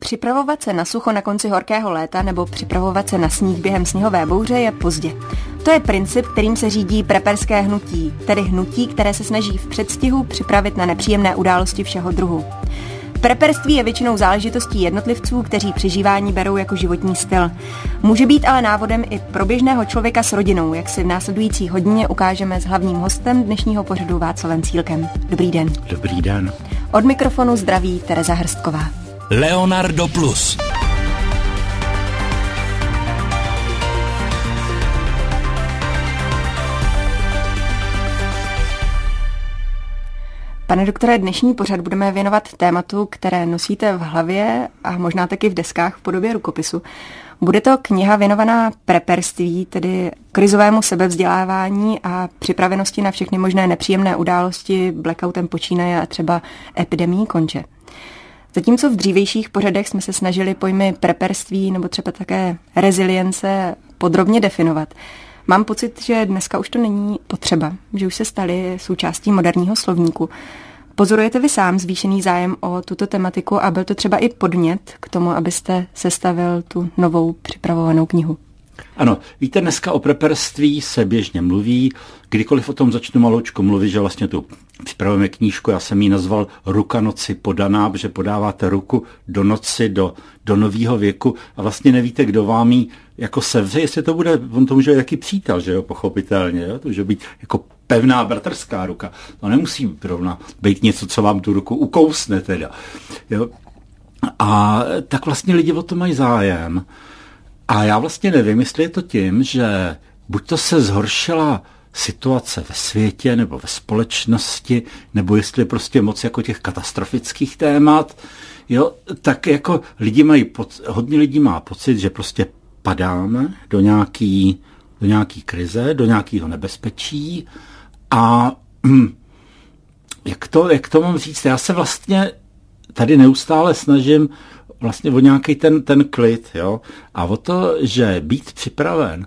Připravovat se na sucho na konci horkého léta nebo připravovat se na sníh během sněhové bouře je pozdě. To je princip, kterým se řídí preperské hnutí, tedy hnutí, které se snaží v předstihu připravit na nepříjemné události všeho druhu. Preperství je většinou záležitostí jednotlivců, kteří přežívání berou jako životní styl. Může být ale návodem i pro běžného člověka s rodinou, jak si v následující hodině ukážeme s hlavním hostem dnešního pořadu Václavem Cílkem. Dobrý den. Dobrý den. Od mikrofonu zdraví Tereza Hrstková. Leonardo Plus. Pane doktore, dnešní pořad budeme věnovat tématu, které nosíte v hlavě a možná taky v deskách v podobě rukopisu. Bude to kniha věnovaná preperství, tedy krizovému sebevzdělávání a připravenosti na všechny možné nepříjemné události, blackoutem počínaje a třeba epidemií konče. Zatímco v dřívějších pořadech jsme se snažili pojmy preperství nebo třeba také rezilience podrobně definovat, mám pocit, že dneska už to není potřeba, že už se staly součástí moderního slovníku. Pozorujete vy sám zvýšený zájem o tuto tematiku a byl to třeba i podnět k tomu, abyste sestavil tu novou připravovanou knihu? Ano, víte, dneska o preperství se běžně mluví. Kdykoliv o tom začnu maloučku mluvit, že vlastně tu připravujeme knížku, já jsem ji nazval Ruka noci podaná, protože podáváte ruku do noci, do nového věku a vlastně nevíte, kdo vám ji jako sevře, jestli to bude, on to může být taky přítel, že jo, pochopitelně, jo? To může být jako pevná bratrská ruka. To nemusí rovna být něco, co vám tu ruku ukousne teda. Jo? A tak vlastně lidi o to mají zájem. A já vlastně nevím, jestli je to tím, že buď to se zhoršila situace ve světě nebo ve společnosti, nebo jestli je prostě moc jako těch katastrofických témat, jo, tak jako hodně lidí má pocit, že prostě padáme do nějaký krize, do nějakého nebezpečí a jak to mám říct, já se vlastně tady neustále snažím vlastně o nějaký ten klid, jo, a o to, že být připraven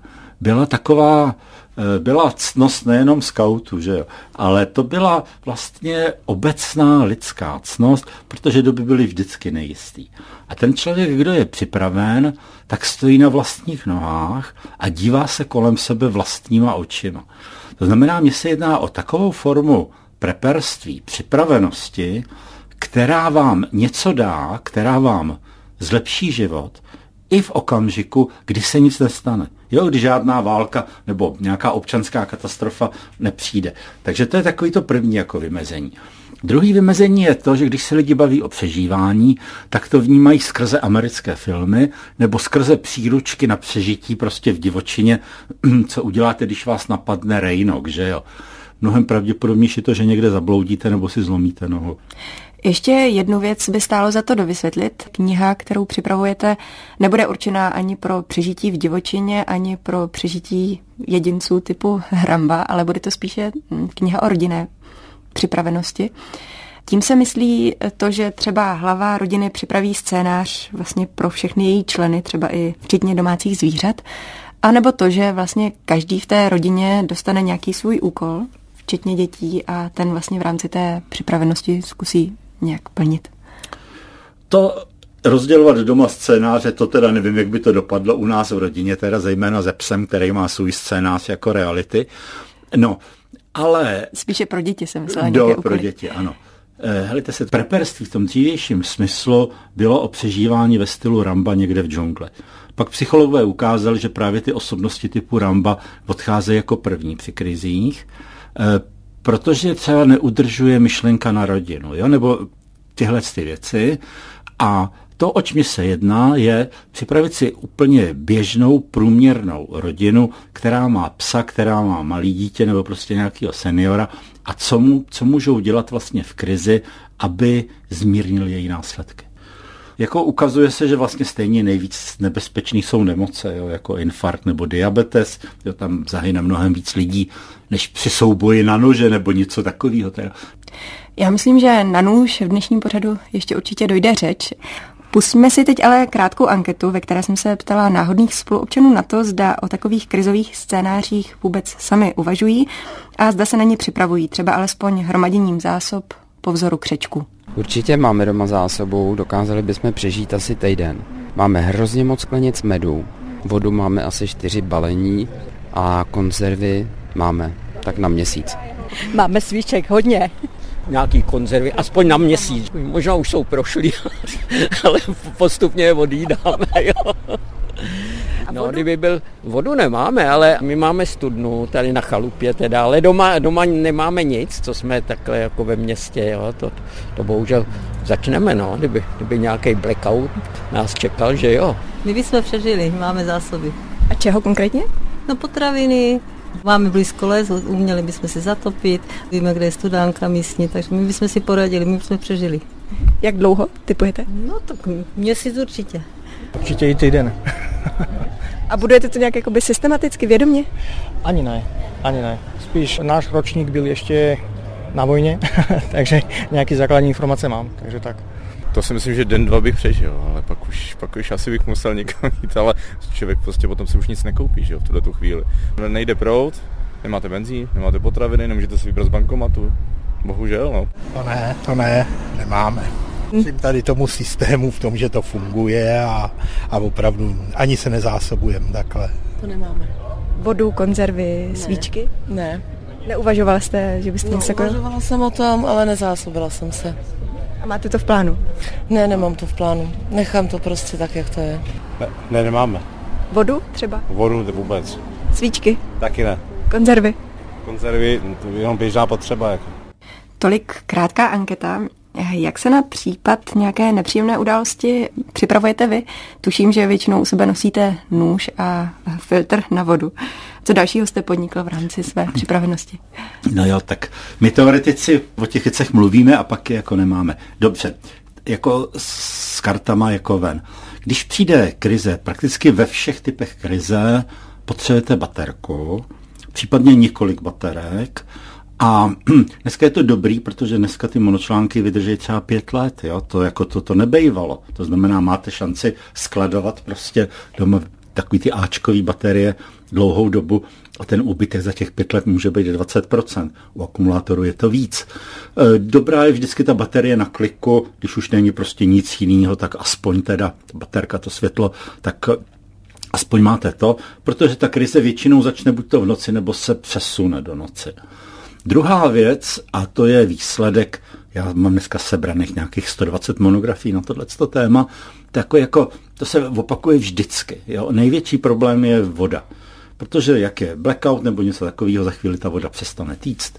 byla ctnost nejenom skautů, že jo, ale to byla vlastně obecná lidská ctnost, protože doby byly vždycky nejistý. A ten člověk, kdo je připraven, tak stojí na vlastních nohách a dívá se kolem sebe vlastníma očima. To znamená, mně se jedná o takovou formu preperství, připravenosti, která vám něco dá, která vám zlepší život i v okamžiku, kdy se nic nestane. Jo, když žádná válka nebo nějaká občanská katastrofa nepřijde. Takže to je takový to první jako vymezení. Druhý vymezení je to, že když se lidi baví o přežívání, tak to vnímají skrze americké filmy nebo skrze příručky na přežití prostě v divočině, co uděláte, když vás napadne rejnok, že jo. Mnohem pravděpodobnější je to, že někde zabloudíte nebo si zlomíte nohu. Ještě jednu věc by stálo za to dovysvětlit. Kniha, kterou připravujete, nebude určená ani pro přežití v divočině, ani pro přežití jedinců typu Ramba, ale bude to spíše kniha o rodinné připravenosti. Tím se myslí to, že třeba hlava rodiny připraví scénář vlastně pro všechny její členy, třeba i včetně domácích zvířat, anebo to, že vlastně každý v té rodině dostane nějaký svůj úkol, včetně dětí, a ten vlastně v rámci té připravenosti zkusí nějak plnit. To rozdělovat doma scénáře, to teda nevím, jak by to dopadlo u nás v rodině, teda zejména se psem, který má svůj scénář jako reality. No, ale... Spíše pro děti jsem myslela. Pro děti, ano. Helejte se, preperství v tom dřívějším smyslu bylo o přežívání ve stylu Ramba někde v džungli. Pak psychologové ukázali, že právě ty osobnosti typu Ramba odcházejí jako první při krizích, protože třeba neudržuje myšlenka na rodinu, jo? Nebo tyhle ty věci. A to, oč mi se jedná, je připravit si úplně běžnou, průměrnou rodinu, která má psa, která má malý dítě nebo prostě nějakého seniora a co můžou dělat vlastně v krizi, aby zmírnili její následky. Jako ukazuje se, že vlastně stejně nejvíc nebezpečný jsou nemoce, jo, jako infarkt nebo diabetes, jo, tam zahyne mnohem víc lidí, než při souboji na nože nebo něco takového. Teda. Já myslím, že na nůž v dnešním pořadu ještě určitě dojde řeč. Pustíme si teď ale krátkou anketu, ve které jsem se ptala náhodných spoluobčanů na to, zda o takových krizových scénářích vůbec sami uvažují a zda se na ně připravují, třeba alespoň hromaděním zásob po vzoru křečku. Určitě máme doma zásobu, dokázali bychom přežít asi týden. Máme hrozně moc sklenic medu, vodu máme asi 4 balení a konzervy máme tak na měsíc. Máme svíček hodně. Nějaký konzervy, aspoň na měsíc. Možná už jsou prošlý, ale postupně je odjídáme, jo. No, kdyby byl, vodu nemáme, ale my máme studnu tady na chalupě teda, ale doma nemáme nic, co jsme takhle jako ve městě, jo, to bohužel začneme, no, kdyby nějaký blackout nás čekal, že jo. My bychom přežili, máme zásoby. A čeho konkrétně? No potraviny, máme blízko les, uměli bychom si zatopit, víme, kde je studánka místní, takže my bychom si poradili, my bychom přežili. Jak dlouho typujete? No tak měsíc určitě. Určitě i týden. A budujete to nějak jakoby systematicky, vědomě? Ani ne. Spíš náš ročník byl ještě na vojně, takže nějaký základní informace mám, takže tak. To si myslím, že den, 2 bych přežil, ale pak už asi bych musel někam jít, ale člověk prostě potom si už nic nekoupí, že jo, v tuhletu chvíli. Nejde proud, nemáte benzín, nemáte potraviny, nemůžete si vybrat z bankomatu. Bohužel, no. To ne, nemáme. Myslím tady tomu systému v tom, že to funguje a opravdu ani se nezásobujeme takhle. To nemáme. Vodu, konzervy, ne. Svíčky? Ne. Neuvažovala jste, že byste něco takového? Uvažovala jsem o tom, ale nezásobila jsem se. A máte to v plánu? Ne, nemám to v plánu. Nechám to prostě tak, jak to je. Ne, nemáme. Vodu třeba? Vodu vůbec. Svíčky? Taky ne. Konzervy? Konzervy, to je jenom běžná potřeba. Jako. Tolik krátká anketa. Jak se na případ nějaké nepříjemné události připravujete vy? Tuším, že většinou u sebe nosíte nůž a filtr na vodu. Co dalšího jste podnikl v rámci své připravenosti? No jo, tak my teoretici o těch věcech mluvíme a pak je jako nemáme. Dobře, jako s kartama jako ven. Když přijde krize, prakticky ve všech typech krize potřebujete baterku, případně několik baterek. A dneska je to dobrý, protože dneska ty monočlánky vydrží třeba 5 let, jo? To jako to nebejvalo. To znamená, máte šanci skladovat prostě doma takový ty áčkový baterie dlouhou dobu a ten úbytek za těch 5 let může být 20%. U akumulátoru je to víc. Dobrá je vždycky ta baterie na kliku, když už není prostě nic jiného, tak aspoň teda baterka, to světlo, tak aspoň máte to, protože ta krize většinou začne buď to v noci, nebo se přesune do noci. Druhá věc, a to je výsledek, já mám dneska sebraných nějakých 120 monografií na tohleto téma, jako to se opakuje vždycky. Jo? Největší problém je voda, protože jak je blackout nebo něco takového, za chvíli ta voda přestane týct.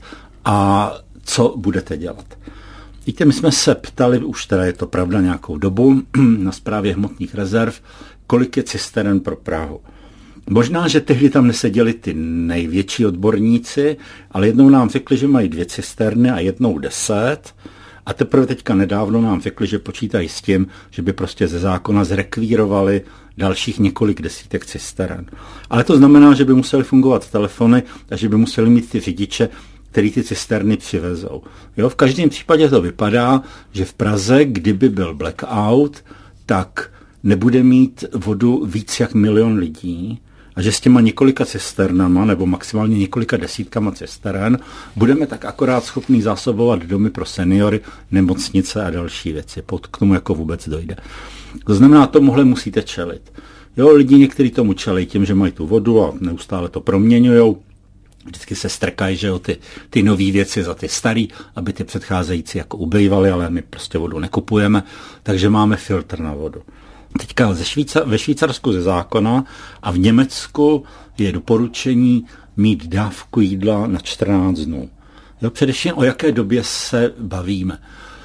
A co budete dělat? Víte, my jsme se ptali, už teda je to pravda nějakou dobu, na Správě hmotných rezerv, kolik je cisteren pro Prahu. Možná, že tehdy tam neseděli ty největší odborníci, ale jednou nám řekli, že mají 2 cisterny a jednou 10 a teprve teďka nedávno nám řekli, že počítají s tím, že by prostě ze zákona zrekvírovali dalších několik desítek cisteren. Ale to znamená, že by museli fungovat telefony a že by museli mít ty řidiče, který ty cisterny přivezou. Jo, v každém případě to vypadá, že v Praze, kdyby byl blackout, tak nebude mít vodu víc jak 1 000 000 lidí a že s těma několika cisternama nebo maximálně několika desítkama cistern budeme tak akorát schopní zásobovat domy pro seniory, nemocnice a další věci. K tomu jako vůbec dojde. To znamená, tomuhle musíte čelit. Jo, lidi někteří tomu čelí tím, že mají tu vodu a neustále to proměňujou. Vždycky se strkají, že jo, ty nové věci za ty starý, aby ty předcházející jako ubejvaly, ale my prostě vodu nekupujeme, takže máme filtr na vodu. Teďka ve Švýcarsku ze zákona a v Německu je doporučení mít dávku jídla na 14 dnů. Jo, především o jaké době se bavíme.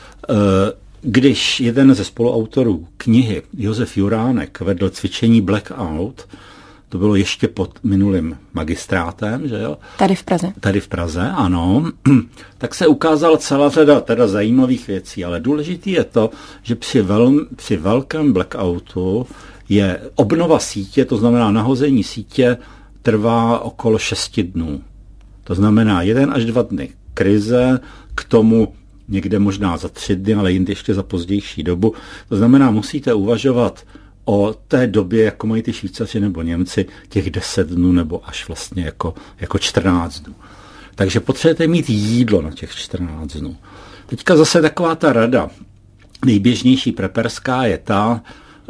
Když jeden ze spoluautorů knihy, Josef Juránek, vedl cvičení Blackout, to bylo ještě pod minulým magistrátem, že jo? Tady v Praze, ano. Tak se ukázala celá řada teda zajímavých věcí, ale důležitý je to, že při velkém blackoutu je obnova sítě, to znamená nahození sítě, trvá okolo 6 dnů. To znamená 1 až 2 dny krize, k tomu někde možná za 3 dny, ale jinde ještě za pozdější dobu. To znamená, musíte uvažovat o té době, jako mají ty Švýcaři nebo Němci, těch 10 dnů nebo až vlastně jako 14 dnů. Takže potřebujete mít jídlo na těch 14 dnů. Teďka zase taková ta rada, nejběžnější preperská je ta,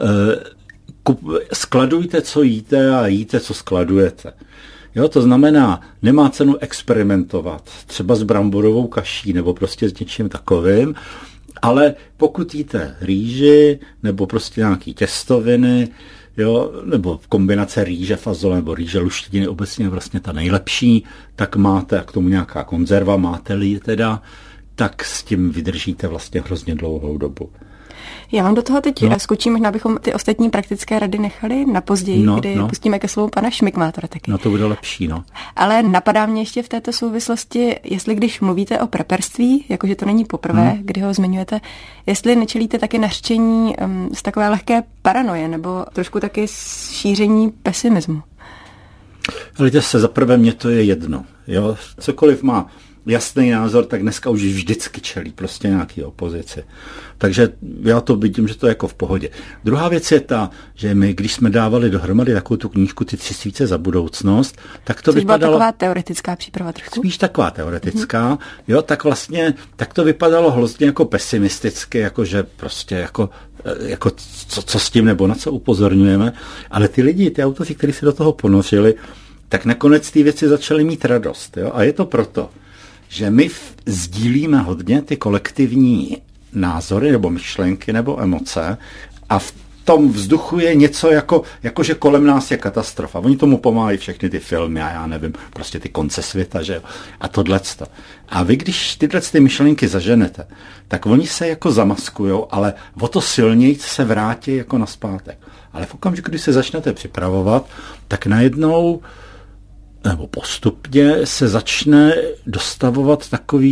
skladujte, co jíte a jíte, co skladujete. Jo, to znamená, nemá cenu experimentovat, třeba s bramborovou kaší nebo prostě s něčím takovým, ale pokud jíte rýži nebo prostě nějaký těstoviny, jo, nebo kombinace rýže, fazole nebo rýže, luštiny obecně vlastně ta nejlepší, tak máte k tomu nějaká konzerva, máte-li teda, tak s tím vydržíte vlastně hrozně dlouhou dobu. Já vám do toho teď skočím, možná bychom ty ostatní praktické rady nechali na později, kdy pustíme ke slovu pana Šmikmátora taky. No to bude lepší, no. Ale napadá mě ještě v této souvislosti, jestli když mluvíte o preperství, jakože to není poprvé, kdy ho zmiňujete, jestli nečelíte taky nařčení z takové lehké paranoje, nebo trošku taky šíření pesimismu. Víte se, zaprvé mně to je jedno. Jo? Cokoliv má jasný názor, tak dneska už vždycky čelí prostě nějaký opozici. Takže já to vidím, že to je jako v pohodě. Druhá věc je ta, že my, když jsme dávali dohromady takovou tu knížku Ty 3 svíce za budoucnost, tak to vypadalo... byla taková teoretická příprava trošku? Spíš taková teoretická, jo, tak vlastně, tak to vypadalo hrozně jako pesimisticky, jako že prostě jako co s tím, nebo na co upozorňujeme, ale ty lidi, ty autoři, kteří se do toho ponořili, tak nakonec ty věci začaly mít radost, jo, a je to proto, že my sdílíme hodně ty kolektivní názory nebo myšlenky nebo emoce a v tom vzduchu je něco jako že kolem nás je katastrofa. Oni tomu pomáhají všechny ty filmy a já nevím, prostě ty konce světa, že jo, a tohleto. A vy, když tyhle ty myšlenky zaženete, tak oni se jako zamaskujou, ale o to silněji se vrátí jako naspátek. Ale v okamžiku, když se začnete připravovat, tak najednou nebo postupně se začne dostavovat takový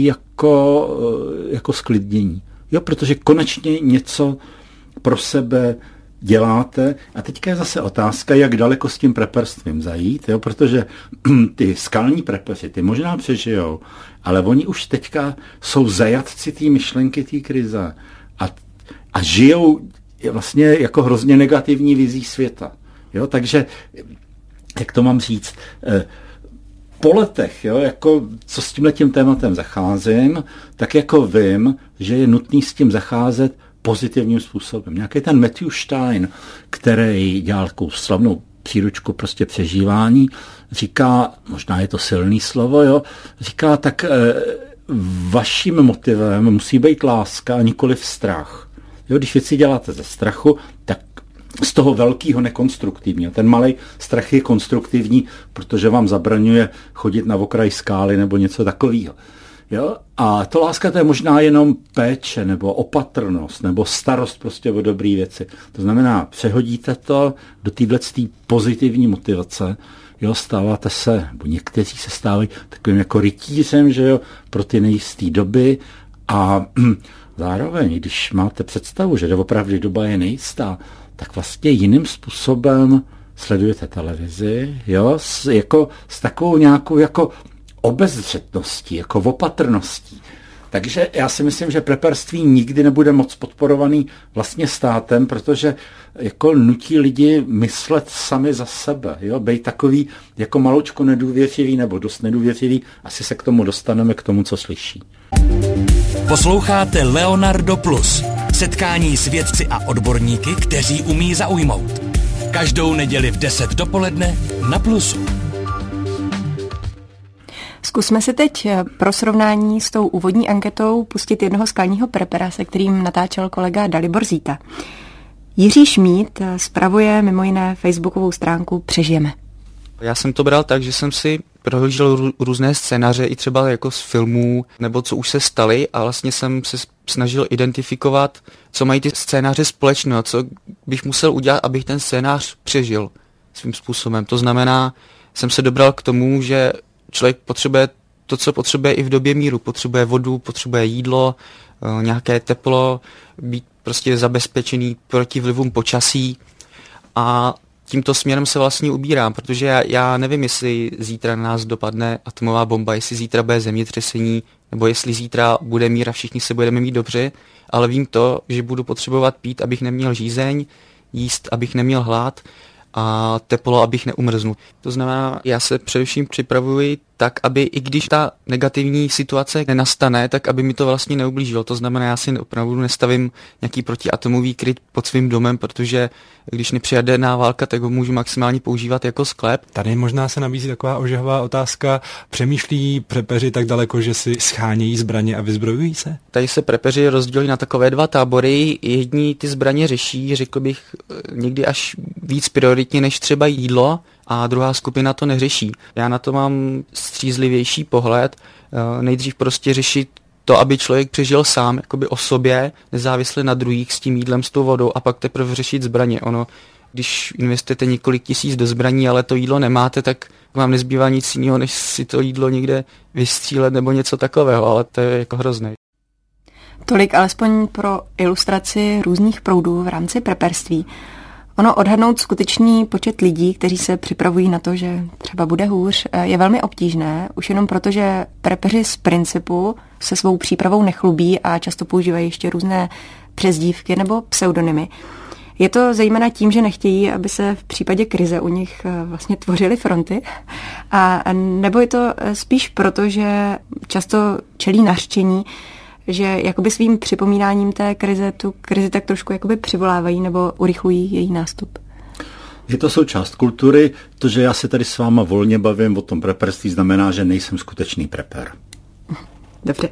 jako sklidnění. Jo, protože konečně něco pro sebe děláte. A teďka je zase otázka, jak daleko s tím preperstvím zajít, jo, protože ty skalní prepeři, ty možná přežijou, ale oni už teďka jsou zajatci té myšlenky, té krize a žijou vlastně jako hrozně negativní vizí světa. Jo, takže jak to mám říct, po letech, jo, jako co s tímhletím tématem zacházím, tak jako vím, že je nutný s tím zacházet pozitivním způsobem. Nějaký ten Matthew Stein, který dělal takovou slavnou příručku prostě přežívání, říká, možná je to silný slovo, jo, říká, tak vaším motivem musí být láska a nikoliv strach. Jo, když věci děláte ze strachu, tak z toho velkého nekonstruktivního. Ten malý strach je konstruktivní, protože vám zabraňuje chodit na okraj skály nebo něco takového. Jo? A to láska, to je možná jenom péče nebo opatrnost nebo starost prostě o dobré věci. To znamená, přehodíte to do této pozitivní motivace, jo? Stáváte se, nebo někteří se stávají takovým jako rytířem, že jo, pro ty nejisté doby a zároveň, když máte představu, že opravdu doba je nejistá, tak vlastně jiným způsobem sledujete televizi, jo, s takovou nějakou jako obezřetností, jako opatrností. Takže já si myslím, že preperství nikdy nebude moc podporovaný vlastně státem, protože jako nutí lidi myslet sami za sebe, jo, bejt takový jako maločko nedůvěřivý nebo dost nedůvěřivý, asi se k tomu dostaneme, k tomu, co slyší. Posloucháte Leonardo Plus. Setkání s vědci a odborníky, kteří umí zaujmout. Každou neděli v 10 dopoledne na Plusu. Zkusme si teď pro srovnání s tou úvodní anketou pustit jednoho skalního prepera, se kterým natáčel kolega Dalibor Zíta. Jiří Šmíd spravuje mimo jiné facebookovou stránku Přežijeme. Já jsem to bral tak, že jsem si prohlížel různé scénáře i třeba jako z filmů, nebo co už se staly a vlastně jsem se snažil identifikovat, co mají ty scénáře společného, co bych musel udělat, abych ten scénář přežil svým způsobem. To znamená, jsem se dobral k tomu, že člověk potřebuje to, co potřebuje i v době míru. Potřebuje vodu, potřebuje jídlo, nějaké teplo, být prostě zabezpečený proti vlivům počasí a tímto směrem se vlastně ubírám, protože já nevím, jestli zítra na nás dopadne atomová bomba, jestli zítra bude zemětřesení, nebo jestli zítra bude mír a všichni se budeme mít dobře, ale vím to, že budu potřebovat pít, abych neměl žízeň, jíst, abych neměl hlad a teplo, abych neumrznul. To znamená, já se především připravuji tak, aby i když ta negativní situace nenastane, tak aby mi to vlastně neublížilo. To znamená, já si opravdu nestavím nějaký protiatomový kryt pod svým domem, protože když nepřijde jaderná válka, tak ho můžu maximálně používat jako sklep. Tady možná se nabízí taková ožehavá otázka. Přemýšlí prepeři tak daleko, že si schánějí zbraně a vyzbrojují se? Tady se prepeři rozdělí na takové dva tábory. Jedni ty zbraně řeší, řekl bych, někdy až víc prioritně než třeba jídlo, a druhá skupina to neřeší. Já na to mám střízlivější pohled. Nejdřív prostě řešit to, aby člověk přežil sám, jakoby o sobě, nezávisle na druhých, s tím jídlem, s tou vodou, a pak teprve řešit zbraně. Ono, když investujete několik tisíc do zbraní, ale to jídlo nemáte, tak vám nezbývá nic jiného, než si to jídlo někde vystřílet nebo něco takového, ale to je jako hrozné. Tolik alespoň pro ilustraci různých proudů v rámci preperství. Ono odhadnout skutečný počet lidí, kteří se připravují na to, že třeba bude hůř, je velmi obtížné, už jenom proto, že prepeři z principu se svou přípravou nechlubí a často používají ještě různé přezdívky nebo pseudonymy. Je to zejména tím, že nechtějí, aby se v případě krize u nich vlastně tvořily fronty, a nebo je to spíš proto, že často čelí nařčení, že jakoby svým připomínáním té krize tu krizi tak trošku jakoby přivolávají nebo urychlují její nástup. Je to součást kultury. To, že já se tady s váma volně bavím o tom preperství, znamená, že nejsem skutečný preper. Dobře.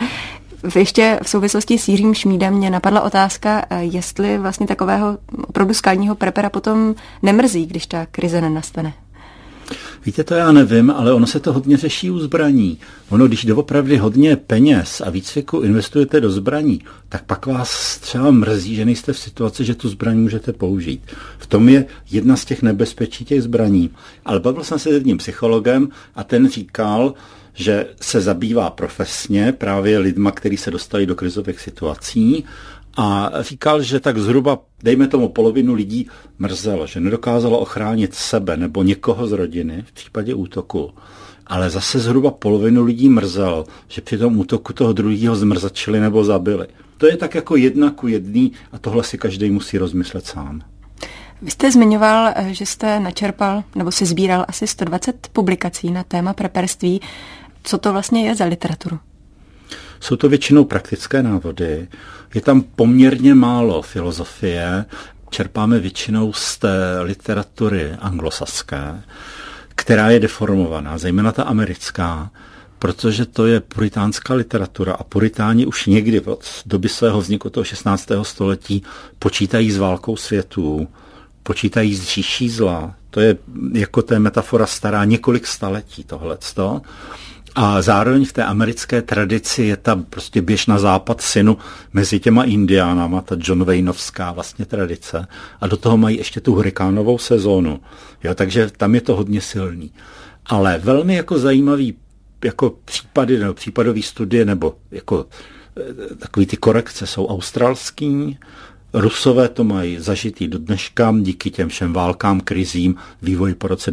Ještě v souvislosti s Jiřím Šmídem mě napadla otázka, jestli vlastně takového opravdu skalního prepera potom nemrzí, když ta krize nenastane. Víte, to já nevím, ale ono se to hodně řeší u zbraní. Ono, když doopravdy hodně peněz a výcviku investujete do zbraní, tak pak vás třeba mrzí, že nejste v situaci, že tu zbraň můžete použít. V tom je jedna z těch nebezpečí těch zbraní. Ale bavil jsem se s jedním psychologem a ten říkal, že se zabývá profesně právě lidma, kteří se dostali do krizových situací, a říkal, že tak zhruba, dejme tomu, polovinu lidí mrzelo, že nedokázalo ochránit sebe nebo někoho z rodiny v případě útoku. Ale zase zhruba polovinu lidí mrzelo, že při tom útoku toho druhého zmrzačili nebo zabili. To je tak jako 1:1 a tohle si každý musí rozmyslet sám. Vy jste zmiňoval, že jste načerpal nebo si sbíral asi 120 publikací na téma preperství. Co to vlastně je za literaturu? Jsou to většinou praktické návody, je tam poměrně málo filozofie, čerpáme většinou z té literatury anglosaské, která je deformovaná, zejména ta americká, protože to je puritánská literatura a puritáni už někdy od doby svého vzniku toho 16. století počítají s válkou světů, počítají s říší zla. To je jako té metafora stará několik staletí tohleto. A zároveň v té americké tradici je ta prostě běž na západ synu mezi těma indiánama, ta John Wayneovská vlastně tradice. A do toho mají ještě tu hurikánovou sezónu. Jo, takže tam je to hodně silný. Ale velmi jako zajímavý jako případy nebo případové studie nebo jako takový ty korekce jsou australský. Rusové to mají zažitý do dneška díky těm všem válkám, krizím, vývoji po roce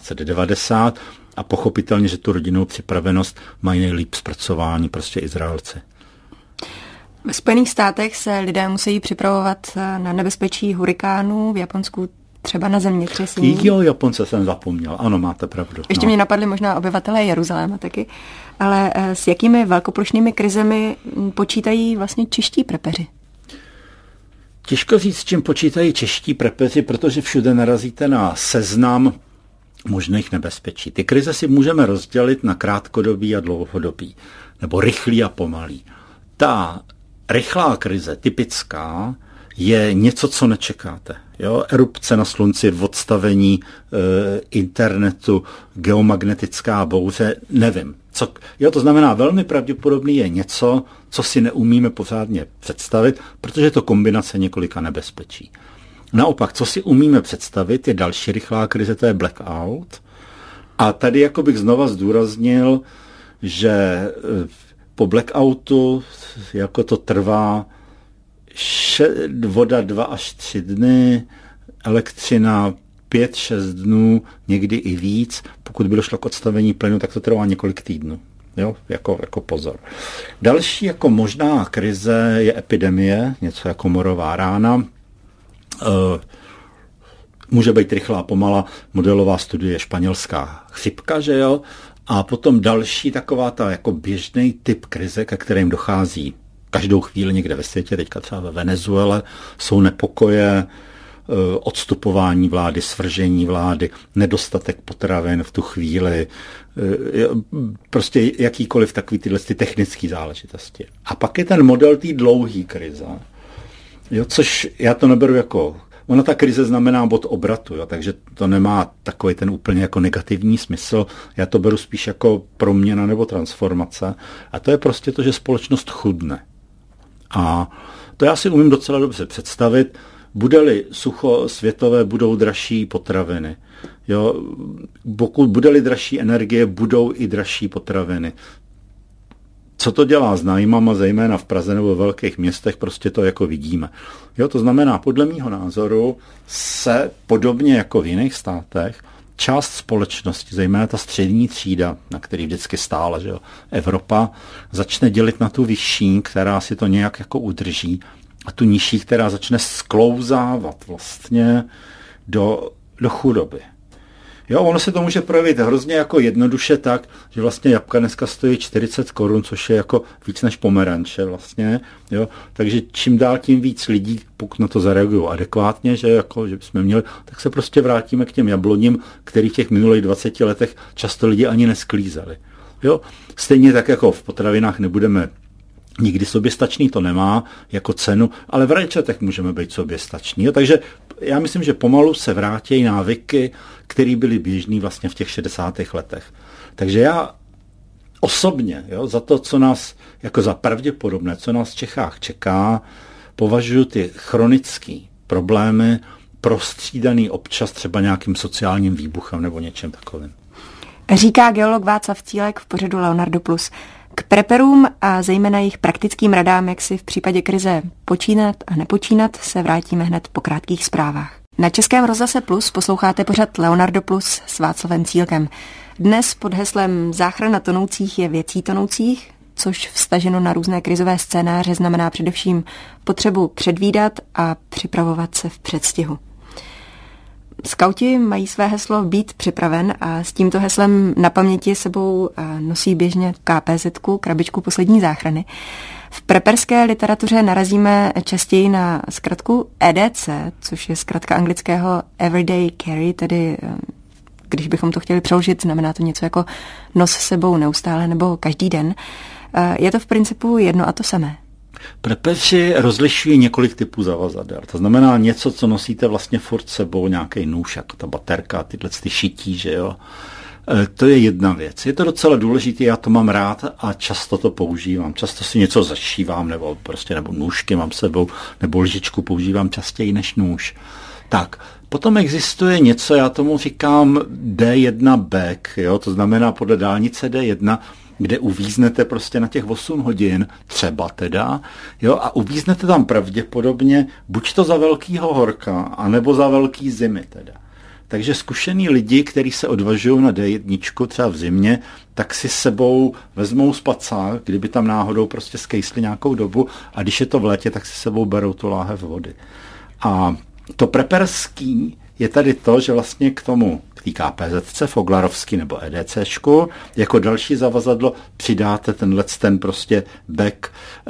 1990 a pochopitelně, že tu rodinnou připravenost mají nejlíp zpracování prostě Izraelci. Ve Spojených státech se lidé musí připravovat na nebezpečí hurikánů, v Japonsku třeba na zemětřesení. Jo, Japonce jsem zapomněl, ano, máte pravdu. Ještě mě napadly možná obyvatelé Jeruzaléma taky, ale s jakými velkoplošnými krizemi počítají vlastně čeští prepeři? Těžko říct, s čím počítají čeští prepeři, protože všude narazíte na seznam možných nebezpečí. Ty krize si můžeme rozdělit na krátkodobý a dlouhodobý, nebo rychlý a pomalý. Ta rychlá krize, typická, je něco, co nečekáte. Jo? Erupce na slunci, odstavení internetu, geomagnetická bouře, nevím. To znamená, velmi pravděpodobný je něco, co si neumíme pořádně představit, protože je to kombinace několika nebezpečí. Naopak, co si umíme představit, je další rychlá krize, to je blackout. A tady jako bych znova zdůraznil, že po blackoutu jako to trvá voda 2 až 3 dny, elektřina 5-6 dnů, někdy i víc. Pokud by došlo k odstavení plynu, tak to trvá několik týdnů. Jo, jako pozor. Další jako možná krize je epidemie, něco jako morová rána. Může být rychlá, pomalá, modelová studie španělská chřipka, že jo? A potom další taková ta jako běžný typ krize, ke kterým dochází každou chvíli někde ve světě, teďka třeba ve Venezuele, jsou nepokoje, odstupování vlády, svržení vlády, nedostatek potravin v tu chvíli, prostě jakýkoliv takový tyhle technické záležitosti. A pak je ten model té dlouhé krize, jo, což já to neberu jako, ona ta krize znamená bod obratu, jo, takže to nemá takový ten úplně jako negativní smysl, já to beru spíš jako proměna nebo transformace a to je prostě to, že společnost chudne. A to já si umím docela dobře představit. Bude-li sucho světové, budou dražší potraviny. Jo? Pokud bude-li dražší energie, budou i dražší potraviny. Co to dělá s nájmama, zejména v Praze nebo v velkých městech, prostě to jako vidíme. Jo? To znamená, podle mýho názoru se podobně jako v jiných státech část společnosti, zejména ta střední třída, na který vždycky stála, že jo, Evropa, začne dělit na tu vyšší, která si to nějak jako udrží, a tu nižší, která začne sklouzávat vlastně do chudoby. Jo, ono se to může projevit hrozně jako jednoduše tak, že vlastně jabka dneska stojí 40 korun, což je jako víc než pomeranče vlastně, jo, takže čím dál tím víc lidí, pokud na to zareagují adekvátně, že jako, že bychom měli, tak se prostě vrátíme k těm jabloním, který v těch minulých 20 letech často lidi ani nesklízeli. Jo, stejně tak jako v potravinách nebudeme nikdy soběstačný, to nemá jako cenu, ale v rajčatech můžeme být soběstační. Jo? Takže já myslím, že pomalu se vrátí návyky, které byly běžný vlastně v těch 60. letech. Takže já osobně, jo, za to, co nás, jako za pravděpodobné, co nás v Čechách čeká, považuji ty chronické problémy prostřídaný občas třeba nějakým sociálním výbuchem nebo něčem takovým. Říká geolog Václav Cílek v pořadu Leonardo Plus. K preperům a zejména jejich praktickým radám, jak si v případě krize počínat a nepočínat, se vrátíme hned po krátkých zprávách. Na Českém rozhlase Plus posloucháte pořad Leonardo Plus s Václavem Cílkem. Dnes pod heslem Záchrana tonoucích je věcí tonoucích, což vztaženo na různé krizové scénáře znamená především potřebu předvídat a připravovat se v předstihu. Skauti mají své heslo být připraven a s tímto heslem na paměti sebou nosí běžně KPZ-ku, krabičku poslední záchrany. V preperské literatuře narazíme častěji na zkratku EDC, což je zkratka anglického Everyday Carry, tedy když bychom to chtěli přeložit, znamená to něco jako nos s sebou neustále nebo každý den. Je to v principu jedno a to samé. Prepeři rozlišují několik typů zavazadel. To znamená něco, co nosíte vlastně furt sebou, nějaký nůž, jako ta baterka, tyhle ty šití, že jo. To je jedna věc. Je to docela důležité, já to mám rád a často to používám. Často si něco zašívám, nebo nůžky mám sebou, nebo lžičku používám častěji než nůž. Tak, potom existuje něco, já tomu říkám D1 bag, jo, to znamená podle dálnice D1, kde uvíznete prostě na těch 8 hodin, třeba teda, jo, a uvíznete tam pravděpodobně buď to za velkýho horka, anebo za velký zimy teda. Takže zkušený lidi, kteří se odvažují na D1 třeba v zimě, tak si s sebou vezmou spacák, kdyby tam náhodou prostě skejsli nějakou dobu a když je to v létě, tak si sebou berou tu láhev vody. A to preperský je tady to, že vlastně k té KPZC, Foglarovský nebo EDCčku, jako další zavazadlo přidáte ten prostě back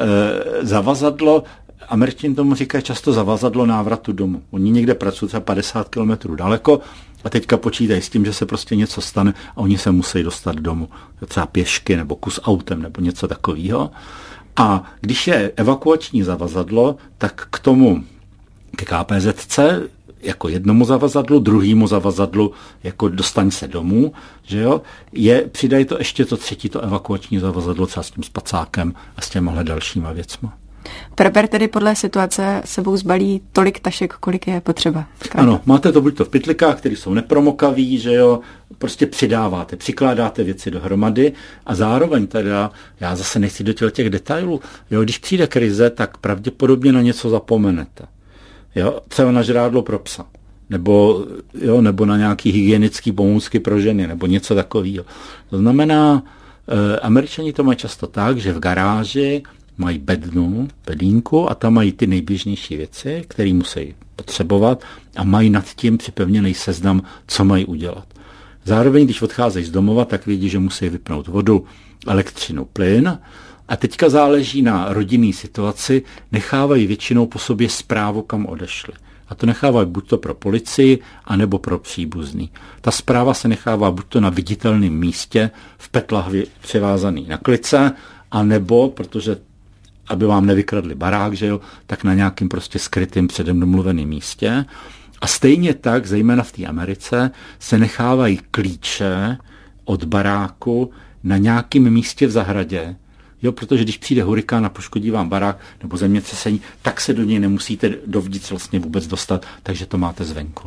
zavazadlo. Američané tomu říkají často zavazadlo návratu domů. Oni někde pracují třeba 50 kilometrů daleko a teďka počítají s tím, že se prostě něco stane a oni se musí dostat domů. Třeba pěšky nebo kus autem nebo něco takového. A když je evakuační zavazadlo, tak k tomu, ke KPZC, jako jednomu zavazadlu, druhému zavazadlu, jako dostaň se domů, že jo, přidají to ještě to třetí, to evakuační zavazadlo, třeba s tím spacákem a s těmahle dalšíma věcma. Preper tedy podle situace sebou zbalí tolik tašek, kolik je potřeba. Ano, máte to buď to v pytlikách, které jsou nepromokaví, že jo, prostě přidáváte, přikládáte věci dohromady a zároveň teda, já zase nechci do těch detailů, jo, když přijde krize, tak pravděpodobně na něco zapomenete. Jo, třeba na žrádlo pro psa, nebo na nějaký hygienický pomůcky pro ženy, nebo něco takového. To znamená, Američani to mají často tak, že v garáži mají bedínku a tam mají ty nejběžnější věci, které musí potřebovat a mají nad tím připevněný seznam, co mají udělat. Zároveň, když odcházejí z domova, tak vědí, že musí vypnout vodu, elektřinu, plyn. A teďka záleží na rodinné situaci, nechávají většinou po sobě zprávu, kam odešli. A to nechávají buď to pro policii, anebo pro příbuzný. Ta zpráva se nechává buď to na viditelném místě, v petlahvi přivázaný na klice, anebo, protože aby vám nevykradli barák, že jo, tak na nějakým prostě skrytým předem domluveným místě. A stejně tak, zejména v té Americe, se nechávají klíče od baráku na nějakém místě v zahradě, jo, protože když přijde hurikán a poškodí vám barák nebo zemětřesení, tak se do něj nemusíte dovnitř vlastně vůbec dostat, takže to máte zvenku.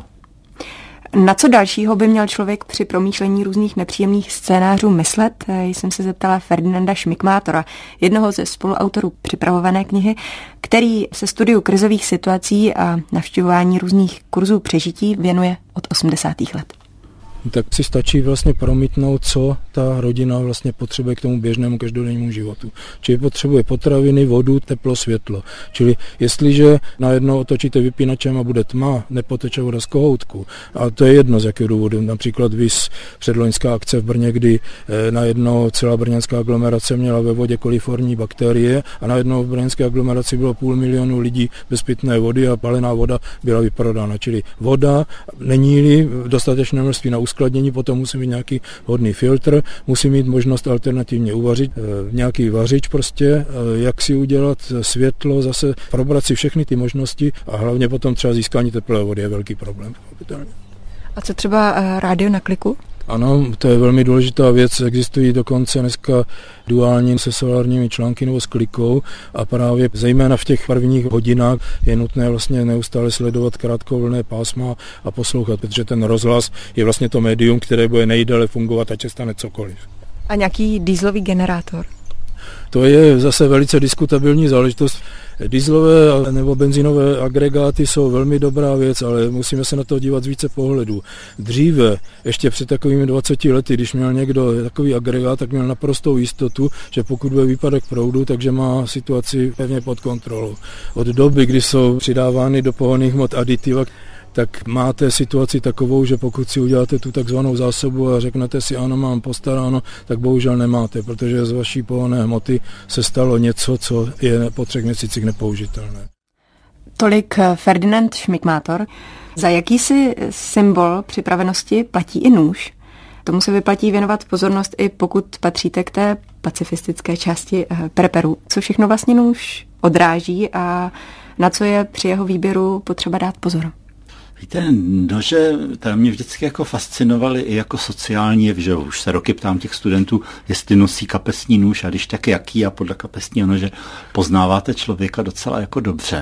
Na co dalšího by měl člověk při promýšlení různých nepříjemných scénářů myslet? Jsem se zeptala Ferdinanda Šmikmátora, jednoho ze spoluautorů připravované knihy, který se studiu krizových situací a navštěvování různých kurzů přežití věnuje od 80. let. Tak si stačí vlastně promítnout, co ta rodina vlastně potřebuje k tomu běžnému každodennímu životu. Čili potřebuje potraviny, vodu, teplo, světlo. Čili jestliže najednou otočíte vypínačem a bude tma, nepoteče voda z kohoutku, a to je jedno z jakého důvodu. Například VIS předloňská akce v Brně, kdy najednou celá brněnská aglomerace měla ve vodě koliformní bakterie a najednou v brněnské aglomeraci bylo 500 000 lidí bez pitné vody a palená voda byla vyprodána. Čili voda, není-li dostatečné množství na uskladnění, potom musí mít nějaký vhodný filtr, musí mít možnost alternativně uvařit, nějaký vařič prostě, jak si udělat světlo, zase probrat si všechny ty možnosti a hlavně potom třeba získání teplé vody je velký problém. A co třeba rádio na kliku? Ano, to je velmi důležitá věc. Existují dokonce dneska duální se solárními články nebo s klikou a právě zejména v těch prvních hodinách je nutné vlastně neustále sledovat krátkovlnné pásma a poslouchat, protože ten rozhlas je vlastně to médium, které bude nejdéle fungovat, ať se stane cokoliv. A nějaký dieselový generátor? To je zase velice diskutabilní záležitost. Dieselové nebo benzínové agregáty jsou velmi dobrá věc, ale musíme se na to dívat z více pohledů. Dříve, ještě před takovými 20 lety, když měl někdo takový agregát, tak měl naprostou jistotu, že pokud bude výpadek proudu, takže má situaci pevně pod kontrolou. Od doby, kdy jsou přidávány do pohonných hmot aditiva, tak máte situaci takovou, že pokud si uděláte tu takzvanou zásobu a řeknete si, ano, mám postaráno, tak bohužel nemáte, protože z vaší pohonné hmoty se stalo něco, co je po 3 měsících nepoužitelné. Tolik Ferdinand Šmikmátor. Za jakýsi symbol připravenosti platí i nůž. Tomu se vyplatí věnovat pozornost, i pokud patříte k té pacifistické části preperů. Co všechno vlastně nůž odráží a na co je při jeho výběru potřeba dát pozor? Víte, nože mě vždycky jako fascinovaly i jako sociální jev, že už se roky ptám těch studentů, jestli nosí kapesní nůž a když tak jaký a podle kapesního nože poznáváte člověka docela jako dobře.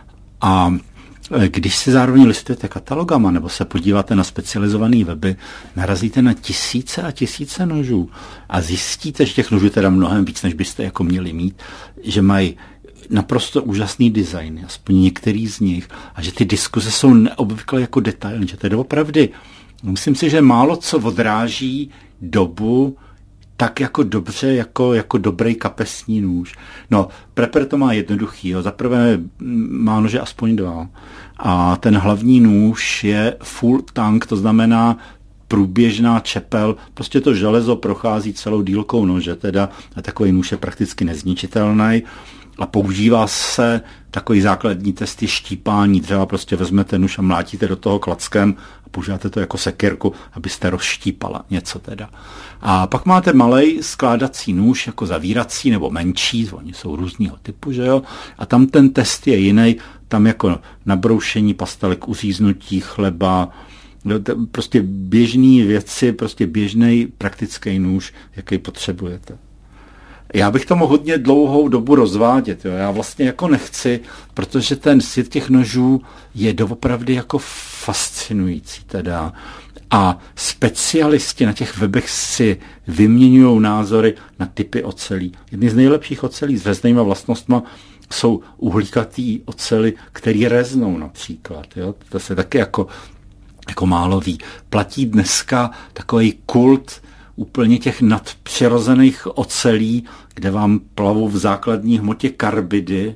A když si zároveň listujete katalogama nebo se podíváte na specializované weby, narazíte na tisíce a tisíce nožů a zjistíte, že těch nožů teda mnohem víc, než byste jako měli mít, že mají naprosto úžasný design, aspoň některý z nich, a že ty diskuze jsou neobvykle jako detailní, že to je doopravdy. Myslím si, že málo co odráží dobu tak jako dobře, jako dobrý kapesní nůž. No, prepper to má jednoduchý. Jo. Zaprvé má nože aspoň 2. A ten hlavní nůž je full tank, to znamená průběžná čepel, prostě to železo prochází celou dílkou nože, teda a takový nůž je prakticky nezničitelný. A používá se takový základní testy štípání. Třeba prostě vezmete nůž a mlátíte do toho klackem a používáte to jako sekyrku, abyste rozštípala něco teda. A pak máte malej skládací nůž, jako zavírací nebo menší, oni jsou různýho typu, že jo? A tam ten test je jiný, tam jako nabroušení pastelek, uříznutí chleba, prostě běžné věci, prostě běžný praktický nůž, jaký potřebujete. Já bych to mohl hodně dlouhou dobu rozvádět. Jo. Já vlastně jako nechci, protože ten svět těch nožů je doopravdy jako fascinující teda. A specialisti na těch webech si vyměňují názory na typy ocelí. Jedny z nejlepších ocelí s řeznýma vlastnostma jsou uhlíkatý ocely, který reznou například. Jo. To se taky jako málo ví. Platí dneska takový kult úplně těch nadpřirozených ocelí, kde vám plavou v základní hmotě karbidy,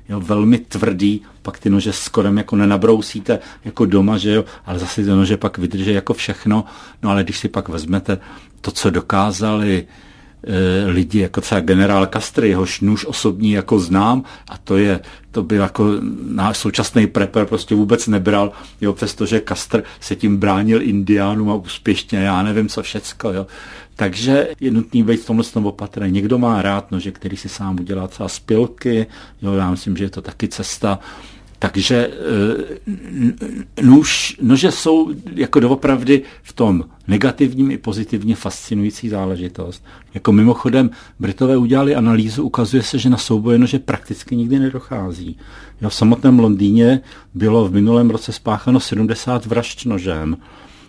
jo, velmi tvrdý, pak ty nože skoro jako nenabrousíte jako doma, že jo, ale zase ty nože pak vydrží jako všechno, no ale když si pak vezmete to, co dokázali lidi, jako třeba generál Custer, jehož nůž osobní jako znám, a to byl jako náš současný prepper prostě vůbec nebral, jo, přestože Custer se tím bránil indiánům a úspěšně, já nevím co všecko, jo. Takže je nutný být v tomhle opatrný. Někdo má rád nože, který si sám udělá třeba z pilky, jo, já myslím, že je to taky cesta. Takže nože jsou jako doopravdy v tom negativním i pozitivně fascinující záležitost. Jako mimochodem, Britové udělali analýzu, ukazuje se, že na souboje nože prakticky nikdy nedochází. Jo, v samotném Londýně bylo v minulém roce spáchano 70 vražd nožem.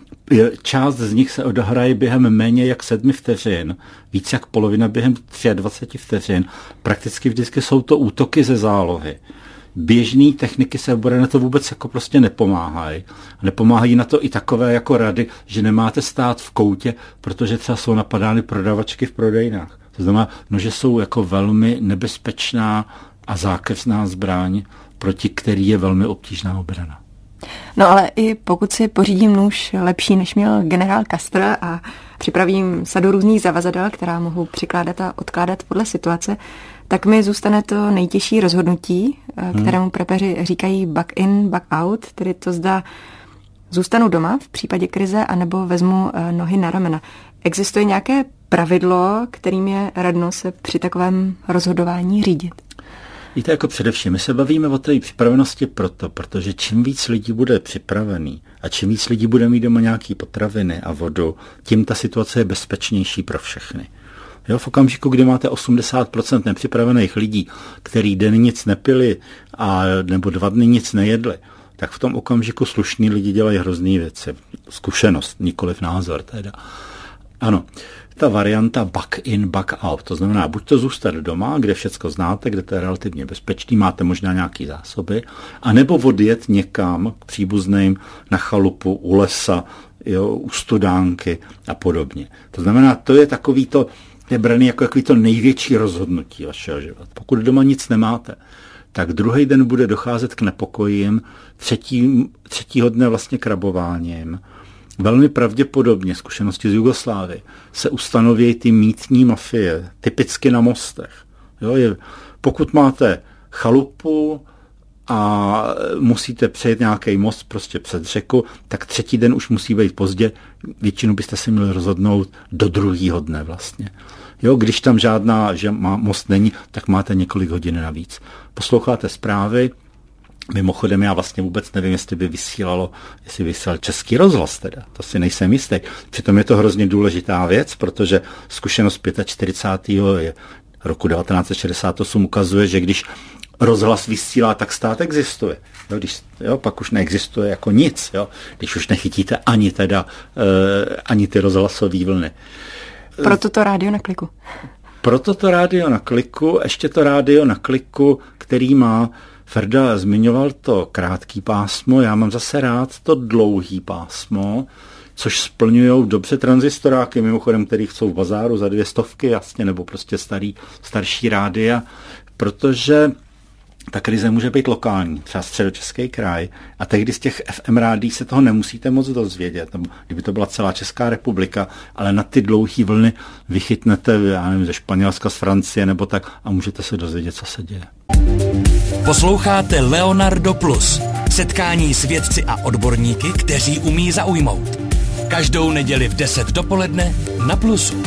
Část z nich se odehraje během méně jak 7 vteřin, víc jak polovina během 23 vteřin. Prakticky vždycky jsou to útoky ze zálohy. Běžný techniky se na to vůbec jako prostě nepomáhají. Nepomáhají na to i takové jako rady, že nemáte stát v koutě, protože třeba jsou napadány prodavačky v prodejnách. To znamená, že jsou jako velmi nebezpečná a zákeřná zbraň, proti který je velmi obtížná obrana. No ale i pokud si pořídím nůž lepší, než měl generál Custer a připravím sadu různých zavazadel, která mohu přikládat a odkládat podle situace, tak mi zůstane to nejtěžší rozhodnutí, kterému prepeři říkají back in, back out, tedy to zda zůstanu doma v případě krize, anebo vezmu nohy na ramena. Existuje nějaké pravidlo, kterým je radno se při takovém rozhodování řídit? Víte, jako především, my se bavíme o té připravenosti protože čím víc lidí bude připravený a čím víc lidí bude mít doma nějaký potraviny a vodu, tím ta situace je bezpečnější pro všechny. Jo, v okamžiku, kdy máte 80% nepřipravených lidí, který den nic nepili a nebo 2 dny nic nejedli, tak v tom okamžiku slušní lidi dělají hrozný věci. Zkušenost, nikoliv názor teda. Ano, ta varianta back in, back out, to znamená buď to zůstat doma, kde všecko znáte, kde to je relativně bezpečný, máte možná nějaký zásoby, anebo odjet někam k příbuzným na chalupu, u lesa, jo, u studánky a podobně. To znamená, to je takový to, je braný jako takový to největší rozhodnutí vašeho života. Pokud doma nic nemáte, tak druhý den bude docházet k nepokojím, třetího dne vlastně k rabováním. Velmi pravděpodobně, zkušenosti z Jugoslávie, se ustanoví ty mýtní mafie, typicky na mostech. Jo, pokud máte chalupu a musíte přejet nějaký most prostě před řeku, tak 3. den už musí být pozdě. Většinu byste si měli rozhodnout do 2. dne vlastně. Jo, když tam že most není, tak máte několik hodin navíc. Posloucháte zprávy. Mimochodem já vlastně vůbec nevím, jestli vysílal Český rozhlas teda, to si nejsem jistý. Přitom je to hrozně důležitá věc, protože zkušenost 45. roku 1968 ukazuje, že když rozhlas vysílá, tak stát existuje. Jo, pak už neexistuje jako nic, jo, když už nechytíte ani ty rozhlasové vlny. Proto to rádio na kliku. Proto to rádio na kliku, ještě to rádio na kliku, který má, Ferda zmiňoval to krátký pásmo, já mám zase rád to dlouhý pásmo, což splňují dobře tranzistoráky, mimochodem, který jsou v bazáru za 200, jasně, nebo prostě starší rádia, protože ta krize může být lokální, třeba Středočeský kraj, a tehdy z těch FM rádií se toho nemusíte moc dozvědět, kdyby to byla celá Česká republika, ale na ty dlouhé vlny vychytnete, já nevím, ze Španělska, z Francie nebo tak a můžete se dozvědět, co se děje. Posloucháte Leonardo Plus, setkání s vědci a odborníky, kteří umí zaujmout. Každou neděli v 10 dopoledne na Plusu.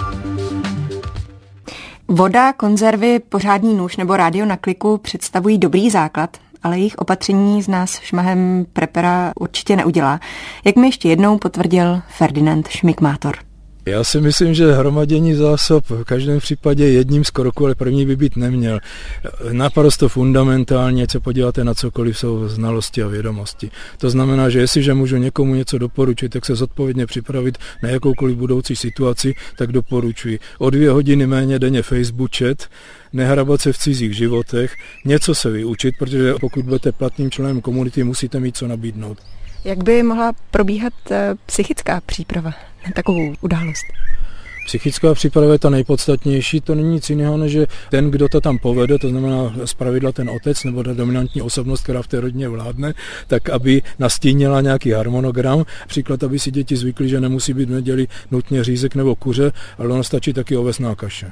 Voda, konzervy, pořádný nůž nebo rádio na kliku představují dobrý základ, ale jejich opatření z nás šmahem prepera určitě neudělá. Jak mi ještě jednou potvrdil Ferdinand Šmikmátor. Já si myslím, že hromadění zásob v každém případě jedním z kroků, ale první by být neměl. Naprosto fundamentálně, co podíváte na cokoliv, jsou znalosti a vědomosti. To znamená, že jestliže můžu někomu něco doporučit, tak se zodpovědně připravit na jakoukoliv budoucí situaci, tak doporučuji. O 2 hodiny méně denně Facebook chat, nehrabat se v cizích životech, něco se vyučit, protože pokud budete platným členem komunity, musíte mít co nabídnout. Jak by mohla probíhat psychická příprava na takovou událost? Psychická příprava je ta nejpodstatnější, to není nic jiného, než že ten, kdo to tam povede, to znamená zpravidla ten otec nebo ta dominantní osobnost, která v té rodině vládne, tak aby nastínila nějaký harmonogram, příklad, aby si děti zvykly, že nemusí být v neděli nutně řízek nebo kuře, ale ono stačí taky ovesná kaše.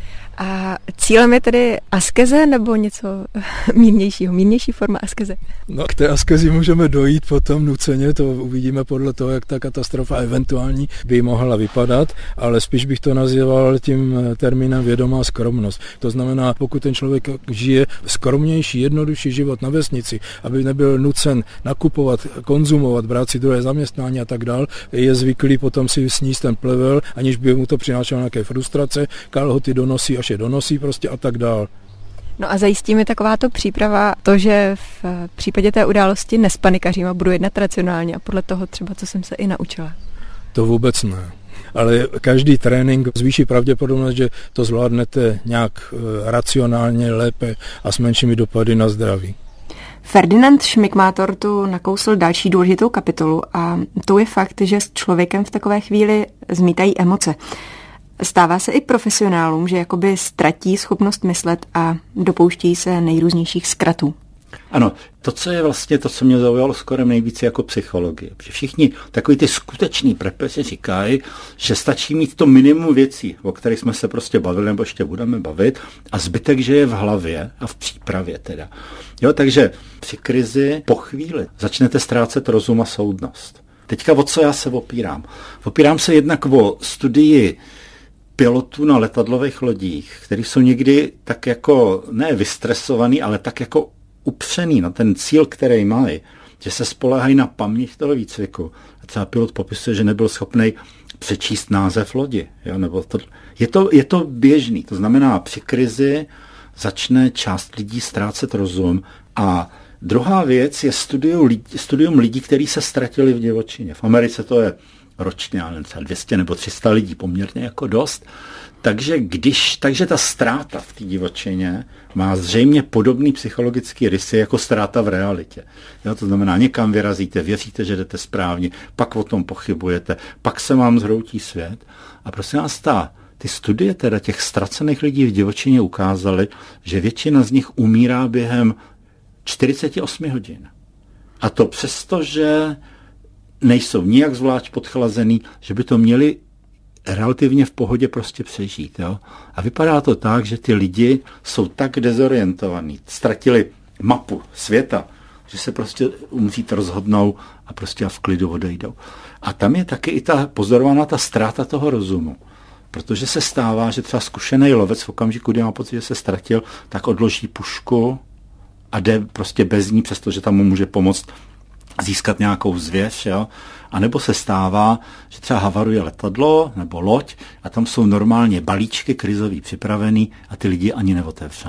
A cílem je tedy askeze nebo něco mírnějšího, mírnější forma askeze? No, k té askezi můžeme dojít potom nuceně, to uvidíme podle toho, jak ta katastrofa eventuální by mohla vypadat, ale spíš bych to nazýval tím termínem vědomá skromnost. To znamená, pokud ten člověk žije skromnější, jednodušší život na vesnici, aby nebyl nucen nakupovat, konzumovat, brát si druhé zaměstnání a tak dál, je zvyklý potom si sníst ten plevel, aniž by mu to přinášelo nějaké frustrace, kalhoty donosí, až je donosí prostě a tak dál. No a zajistí mi takováto příprava to, že v případě té události nespanikařím a budu jednat racionálně a podle toho třeba, co jsem se i naučila? To vůbec ne. Ale každý trénink zvýší pravděpodobnost, že to zvládnete nějak racionálně, lépe a s menšími dopady na zdraví. Ferdinand Schmickmátor tu nakousl další důležitou kapitolu a to je fakt, že s člověkem v takové chvíli zmítají emoce. Stává se i profesionálům, že jakoby ztratí schopnost myslet a dopouštějí se nejrůznějších zkratů. Ano, to, co je vlastně to, co mě zaujalo skoro nejvíce jako psychologie. Protože všichni takový ty skuteční prepeři říkají, že stačí mít to minimum věcí, o kterých jsme se prostě bavili nebo ještě budeme bavit, a zbytek, že je v hlavě a v přípravě teda. Jo, takže při krizi po chvíli začnete ztrácet rozum a soudnost. Teďka o co já se opírám? Opírám se jednak o studii pilotů na letadlových lodích, kteří jsou někdy tak jako ne vystresovaný, ale tak jako upřený na ten cíl, který mají, že se spoléhají na paměť toho výcviku. A třeba pilot popisuje, že nebyl schopný přečíst název lodi. Jo? Nebo je to běžný, to znamená, při krizi začne část lidí ztrácet rozum. A druhá věc je studium lidí, kteří se ztratili v divočině. V Americe to je ročně, ale třeba 200 nebo 300 lidí, poměrně jako dost. Takže ta ztráta v té divočině má zřejmě podobný psychologický rysy jako ztráta v realitě. Jo, to znamená, někam vyrazíte, věříte, že jdete správně, pak o tom pochybujete, pak se vám zhroutí svět. A prosím vás, ty studie teda těch ztracených lidí v divočině ukázaly, že většina z nich umírá během 48 hodin. A to přesto, že nejsou nijak zvlášť podchlazený, že by to měli relativně v pohodě prostě přežít. Jo? A vypadá to tak, že ty lidi jsou tak dezorientovaní, ztratili mapu světa, že se prostě umřít rozhodnou a prostě v klidu odejdou. A tam je taky i ta pozorovaná ta ztráta toho rozumu. Protože se stává, že třeba zkušený lovec v okamžiku, kdy má pocit, že se ztratil, tak odloží pušku a jde prostě bez ní, přestože tam mu může pomoct získat nějakou zvěř, jo? A nebo se stává, že třeba havaruje letadlo nebo loď a tam jsou normálně balíčky krizový připravený a ty lidi ani neotevřou.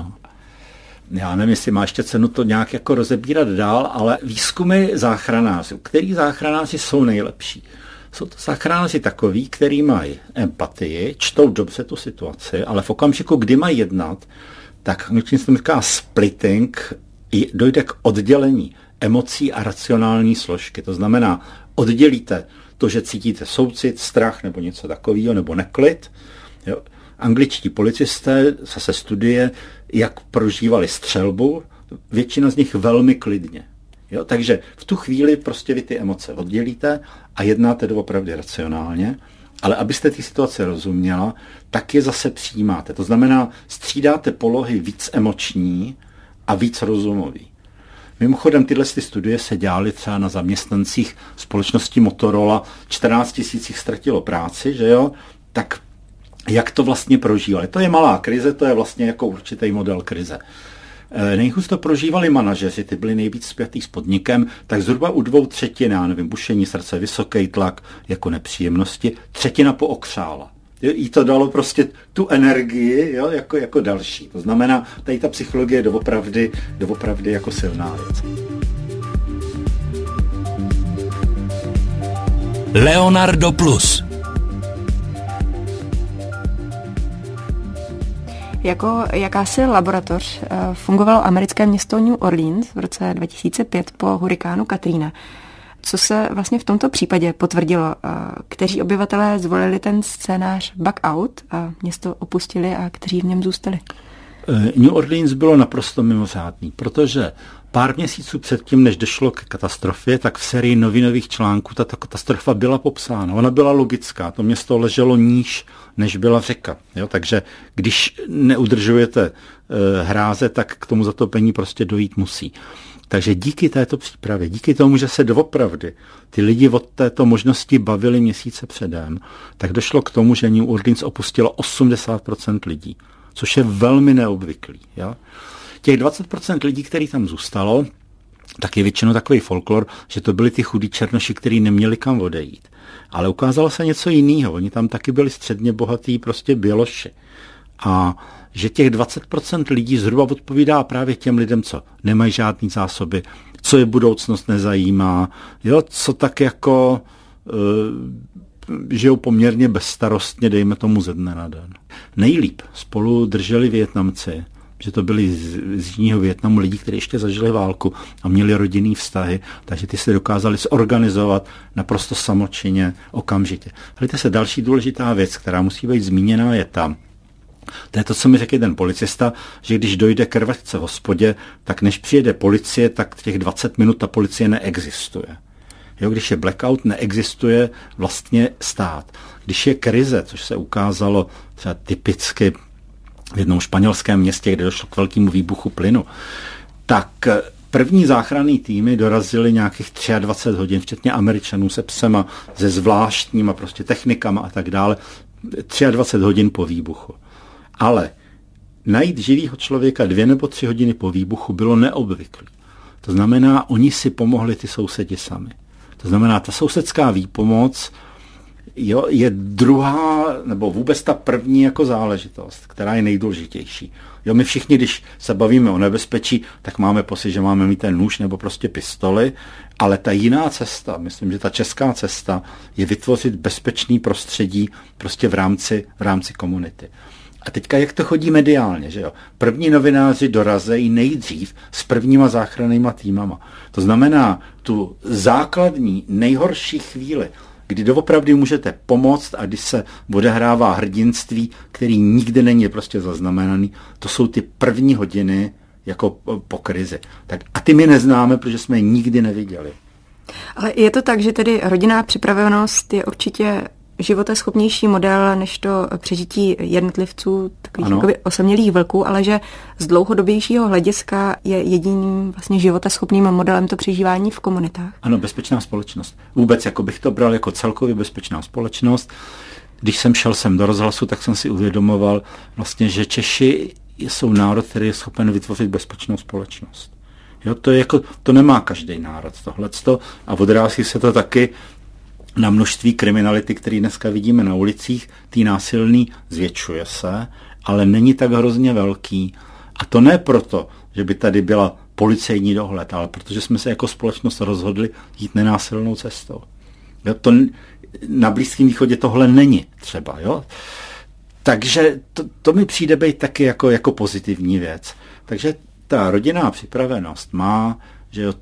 Já nevím, jestli má ještě cenu to nějak jako rozebírat dál, ale výzkumy záchranářů, který záchranáři jsou nejlepší. Jsou to záchranáři takový, který mají empatii, čtou dobře tu situaci, ale v okamžiku, kdy mají jednat, tak se to říká splitting, dojde k oddělení emocí a racionální složky. To znamená, oddělíte to, že cítíte soucit, strach nebo něco takového, nebo neklid. Jo. Angličtí policisté zase studie, jak prožívali střelbu, většina z nich velmi klidně. Jo. Takže v tu chvíli prostě vy ty emoce oddělíte a jednáte doopravdy racionálně, ale abyste ty situace rozuměla, tak je zase přijímáte. To znamená, střídáte polohy víc emoční a víc rozumový. Mimochodem, tyhle studie se dělaly třeba na zaměstnancích společnosti Motorola, 14 000 jich ztratilo práci, že jo? Tak jak to vlastně prožívali? To je malá krize, to je vlastně jako určitý model krize. Nejhůř to prožívali manažeři, ty byli nejvíc spjatý s podnikem, tak zhruba u 2/3, já nevím, bušení srdce, vysoký tlak, jako nepříjemnosti, 1/3 pookřála. Jí to dalo prostě tu energii, jo, jako další. To znamená, tady ta psychologie je doopravdy jako silná věc. Leonardo Plus. Jako jakási laboratoř fungovalo americké město New Orleans v roce 2005 po hurikánu Katrina. co se vlastně v tomto případě potvrdilo? Kteří obyvatelé zvolili ten scénář back out a město opustili a kteří v něm zůstali? New Orleans bylo naprosto mimořádný, protože pár měsíců předtím, než došlo k katastrofě, tak v sérii novinových článků tato katastrofa byla popsána. Ona byla logická, to město leželo níž, než byla řeka. Jo? Takže když neudržujete hráze, tak k tomu zatopení prostě dojít musí. Takže díky této přípravě, díky tomu, že se doopravdy ty lidi od této možnosti bavili měsíce předem, tak došlo k tomu, že New Orleans opustilo 80% lidí, což je velmi neobvyklý. Jo? Těch 20% lidí, který tam zůstalo, tak je většinou takový folklor, že to byli ty chudí černoši, kteří neměli kam odejít. Ale ukázalo se něco jiného. Oni tam taky byli středně bohatý prostě běloši. A že těch 20% lidí zhruba odpovídá právě těm lidem, co nemají žádný zásoby, co je budoucnost nezajímá, jo, co tak jako žijou poměrně bezstarostně, dejme tomu ze dne na den. Nejlíp spolu drželi Vietnamci, že to byli z jižního Vietnamu lidi, kteří ještě zažili válku a měli rodinný vztahy, takže ty se dokázali zorganizovat naprosto samočinně, okamžitě. Hlejte se, další důležitá věc, která musí být zmíněná, je tam. To je to, co mi řekl jeden policista, že když dojde k rvačce v hospodě, tak než přijede policie, tak těch 20 minut ta policie neexistuje. Jo, když je blackout, neexistuje vlastně stát. Když je krize, což se ukázalo třeba typicky v jednom španělském městě, kde došlo k velkému výbuchu plynu, tak první záchranný týmy dorazily nějakých 23 hodin, včetně Američanů se psema, se zvláštníma prostě technikama a tak dále, 23 hodin po výbuchu. Ale najít živýho člověka 2 nebo 3 hodiny po výbuchu bylo neobvyklé. To znamená, oni si pomohli ty sousedi sami. To znamená, ta sousedská výpomoc je druhá, nebo vůbec ta první jako záležitost, která je nejdůležitější. Jo, my všichni, když se bavíme o nebezpečí, tak máme pocit, že máme mít ten nůž nebo prostě pistoli, ale ta jiná cesta, myslím, že ta česká cesta je vytvořit bezpečný prostředí prostě v rámci komunity. A teďka, jak to chodí mediálně, že jo? První novináři dorazejí nejdřív s prvníma záchrannýma týmama. To znamená, tu základní, nejhorší chvíli, kdy doopravdy můžete pomoct a když se odehrává hrdinství, který nikdy není prostě zaznamenaný, to jsou ty první hodiny jako po krizi. Tak, a ty my neznáme, protože jsme je nikdy neviděli. Ale je to tak, že tedy rodinná připravenost je určitě životaschopnější model než to přežití jednotlivců, takových jakoby osamělých vlků, ale že z dlouhodobějšího hlediska je jediným vlastně životaschopným modelem to přežívání v komunitách. Ano, bezpečná společnost. Vůbec jako bych to bral jako celkově bezpečná společnost. Když jsem šel sem do rozhlasu, tak jsem si uvědomoval vlastně, že Češi jsou národ, který je schopen vytvořit bezpečnou společnost. Jo, to je jako, to nemá každý národ tohleto a odrází se to taky na množství kriminality, který dneska vidíme na ulicích, tý násilný zvětšuje se, ale není tak hrozně velký. A to ne proto, že by tady byla policejní dohled, ale protože jsme se jako společnost rozhodli jít nenásilnou cestou. Jo, to, na Blízkém východě tohle není třeba. Jo? Takže to mi přijde být taky jako pozitivní věc. Takže ta rodinná připravenost má, že jo,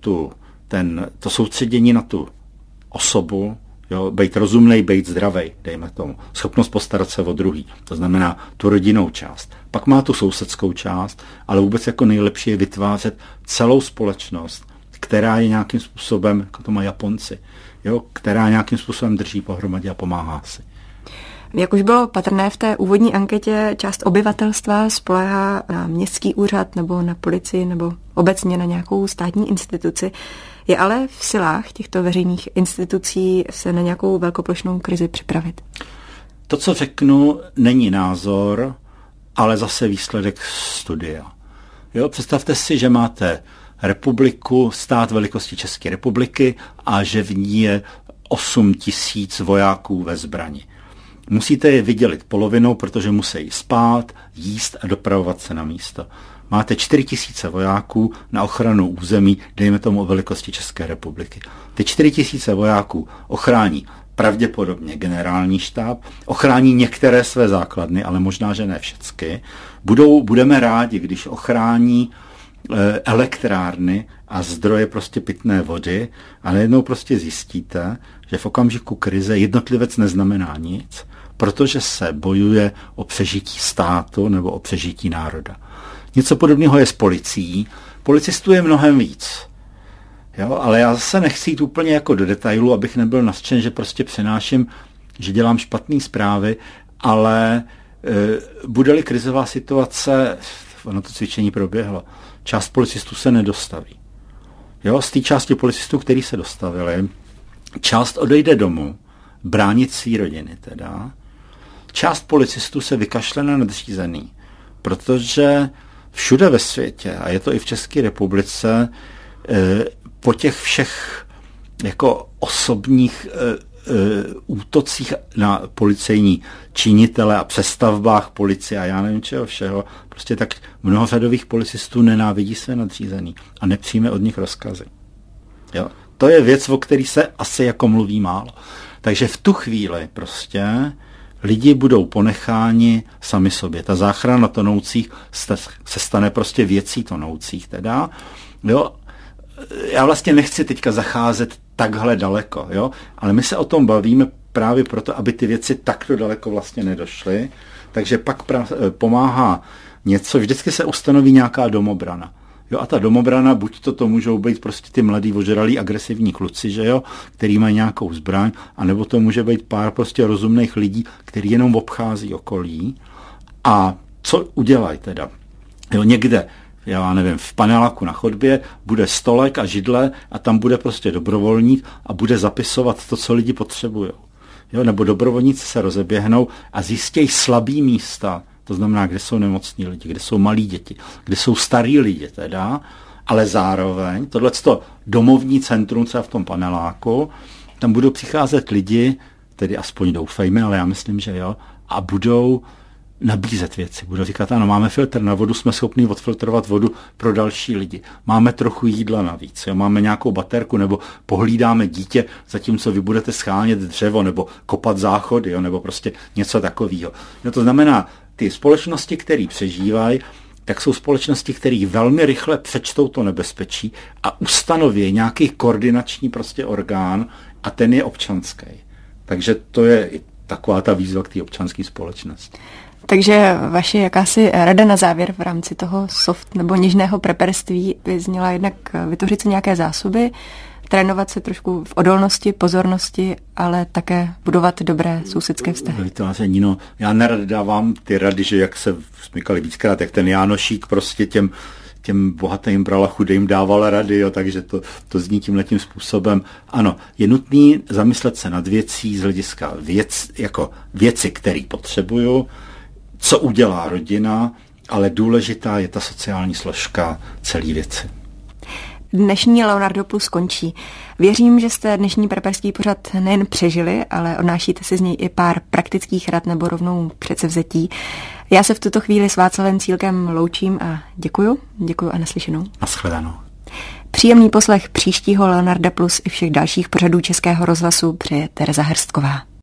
to soustředění na tu osobu, jo, být rozumnej, být zdravej, dejme tomu. Schopnost postarat se o druhý. To znamená tu rodinnou část. Pak má tu sousedskou část, ale vůbec jako nejlepší je vytvářet celou společnost, která je nějakým způsobem, jako to mají Japonci, jo, která nějakým způsobem drží pohromadě a pomáhá si. Jak už bylo patrné v té úvodní anketě, část obyvatelstva spoléhá na městský úřad nebo na policii nebo obecně na nějakou státní instituci. Je ale v silách těchto veřejných institucí se na nějakou velkoplošnou krizi připravit? To, co řeknu, není názor, ale zase výsledek studia. Jo, představte si, že máte republiku, stát velikosti České republiky a že v ní je 8 000 vojáků ve zbrani. Musíte je vydělit polovinou, protože musí spát, jíst a dopravovat se na místo. Máte 4 000 vojáků na ochranu území, dejme tomu o velikosti České republiky. Ty 4 000 vojáků ochrání pravděpodobně generální štáb, ochrání některé své základny, ale možná, že ne všechny. Budeme rádi, když ochrání elektrárny a zdroje prostě pitné vody a najednou prostě zjistíte, že v okamžiku krize jednotlivec neznamená nic, protože se bojuje o přežití státu nebo o přežití národa. Něco podobného je s policií. Policistů je mnohem víc. Jo, ale já zase nechci jít úplně jako do detailu, abych nebyl nařčen, že prostě přenáším, že dělám špatné zprávy, ale bude-li krizová situace, ono to cvičení proběhlo, část policistů se nedostaví. Jo, z té části policistů, kteří se dostavili, část odejde domů, bránit svý rodiny teda. Část policistů se vykašle na nadřízený, protože všude ve světě, a je to i v České republice, po těch všech jako osobních útocích na policejní činitele a přestavbách policie a já nevím čeho všeho, prostě tak mnoho řadových policistů nenávidí své nadřízený a nepřijme od nich rozkazy. Jo? To je věc, o který se asi jako mluví málo. Takže v tu chvíli prostě lidi budou ponecháni sami sobě. Ta záchrana tonoucích se stane prostě věcí tonoucích teda. Jo? Já vlastně nechci teďka zacházet takhle daleko, jo? Ale my se o tom bavíme právě proto, aby ty věci takto daleko vlastně nedošly. Takže pak pomáhá něco, vždycky se ustanoví nějaká domobrana. Jo, a ta domobrana, buď to můžou být prostě ty mladí ožralí agresivní kluci, že jo, který mají nějakou zbraň, anebo to může být pár prostě rozumných lidí, který jenom obchází okolí. A co udělají teda? Jo, někde, já nevím, v paneláku na chodbě bude stolek a židle a tam bude prostě dobrovolník a bude zapisovat to, co lidi potřebují. Jo, nebo dobrovolníci se rozeběhnou a zjistějí slabý místa. To znamená, kde jsou nemocní lidi, kde jsou malí děti, kde jsou starí lidi teda, ale zároveň tohleto domovní centrum, co je v tom paneláku, tam budou přicházet lidi, tedy aspoň doufejme, ale já myslím, že jo, a budou nabízet věci. Budou říkat, ano, máme filtr na vodu, jsme schopni odfiltrovat vodu pro další lidi. Máme trochu jídla navíc, jo? Máme nějakou baterku, nebo pohlídáme dítě, zatímco vy budete schánět dřevo, nebo kopat záchody, jo? Nebo prostě něco takového. No to znamená, ty společnosti, které přežívají, tak jsou společnosti, které velmi rychle přečtou to nebezpečí a ustanoví nějaký koordinační prostě orgán a ten je občanský. Takže to je taková ta výzva k té občanské společnosti. Takže vaše jakási rada na závěr v rámci toho soft nebo něžného preperství by zněla jednak vytvořit si nějaké zásoby, trénovat se trošku v odolnosti, pozornosti, ale také budovat dobré sousedské vztahy. No, já nerad dávám ty rady, že jak se smykali víckrát, jak ten Jánošík prostě těm bohatým bral a chudým dával rady, jo, takže to zní tímhletím způsobem. Ano, je nutný zamyslet se nad věcí z hlediska věci, které potřebuju, co udělá rodina, ale důležitá je ta sociální složka celé věci. Dnešní Leonardo Plus končí. Věřím, že jste dnešní preperský pořad nejen přežili, ale odnášíte si z něj i pár praktických rad nebo rovnou předsevzetí. Já se v tuto chvíli s Václavem Cílkem loučím a děkuju a naslyšenou. Naschledanou. Příjemný poslech příštího Leonarda Plus i všech dalších pořadů Českého rozhlasu přeje Tereza Hrstková.